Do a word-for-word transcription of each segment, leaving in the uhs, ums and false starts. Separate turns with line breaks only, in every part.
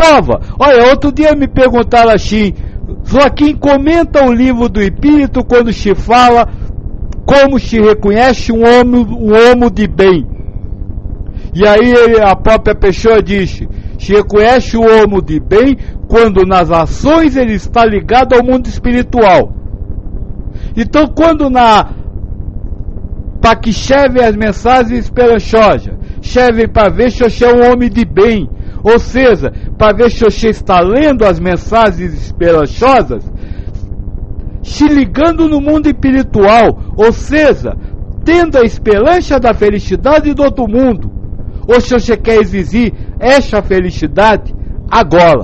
prova. Olha, outro dia me perguntaram assim, Joaquim, comenta o livro do Espírito quando se fala como se reconhece um homem, um homem de bem. E aí ele, a própria pessoa disse, se reconhece o homem de bem quando nas ações ele está ligado ao mundo espiritual. Então quando na para que servem as mensagens esperançosas, servem para ver se você é um homem de bem, ou seja, para ver se você está lendo as mensagens esperançosas, se ligando no mundo espiritual, ou seja, tendo a esperança da felicidade do outro mundo, ou se você quer exigir essa felicidade agora.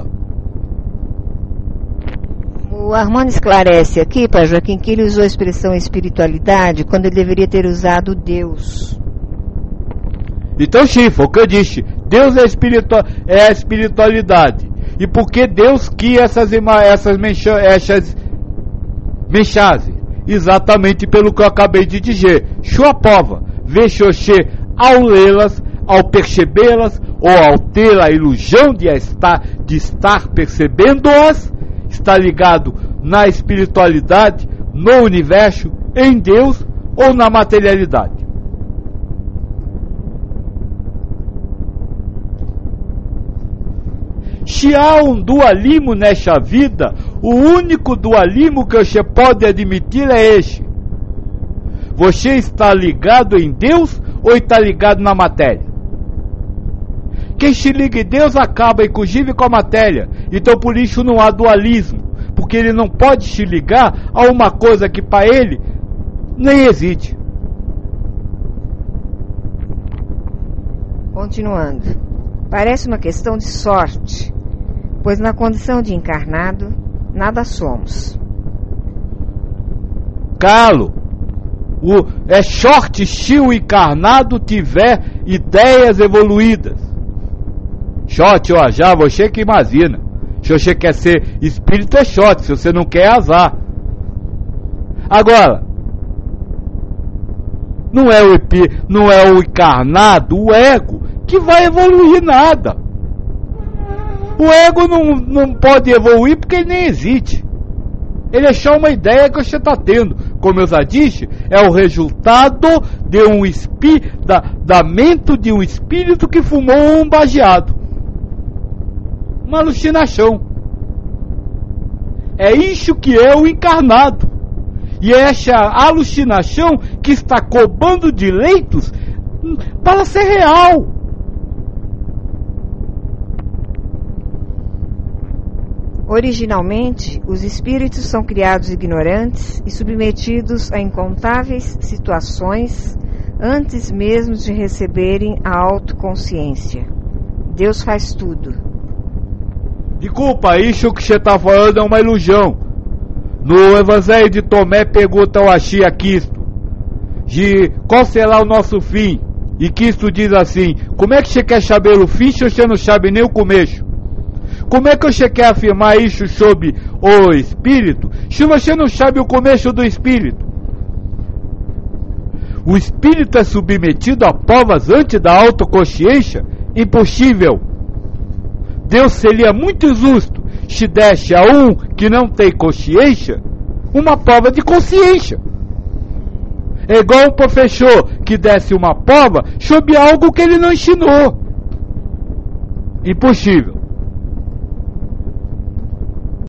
O Armando esclarece aqui para Joaquim que ele usou a expressão espiritualidade quando ele deveria ter usado Deus.
Então sim, foi o que eu disse. Deus é, espiritua- é a espiritualidade. E por que Deus quis essas, essas, mencha- essas mensagens? Exatamente pelo que eu acabei de dizer. Sua prova, veja você ao lê-las, ao percebê-las, ou ao ter a ilusão de estar, de estar percebendo-as, está ligado na espiritualidade, no universo, em Deus ou na materialidade. Se há um dualismo nesta vida, o único dualismo que você pode admitir é este. Você está ligado em Deus ou está ligado na matéria? Quem se liga em Deus acaba inclusive com a matéria. Então por isso não há dualismo, porque ele não pode se ligar a uma coisa que para ele nem existe.
Continuando. Parece uma questão de sorte, pois na condição de encarnado, nada somos.
Calo, o, é sorte se o encarnado tiver ideias evoluídas. Shot, ó, já, você que imagina. Se você quer ser espírito é shot, se você não quer é azar. Agora, não é o, epi, não é o encarnado, o ego, que vai evoluir nada. O ego não, não pode evoluir porque ele nem existe. Ele é só uma ideia que você está tendo. Como eu já disse, é o resultado de um espí, da, da mente de um espírito que fumou um baseado. Uma alucinação. É isso que é o encarnado. E é essa alucinação que está cobrando direitos para ser real.
Originalmente, os espíritos são criados ignorantes e submetidos a incontáveis situações antes mesmo de receberem a autoconsciência. Deus faz tudo.
Desculpa, isso que você está falando é uma ilusão. No Evangelho de Tomé perguntam a Xi a Cristo de qual será o nosso fim. E Cristo diz assim: como é que você quer saber o fim se você não sabe nem o começo? Como é que você quer afirmar isso sobre o Espírito se você não sabe o começo do Espírito? O Espírito é submetido a provas antes da autoconsciência? Impossível. Deus seria muito justo se desse a um que não tem consciência uma prova de consciência. É igual um professor que desse uma prova sobre algo que ele não ensinou. Impossível.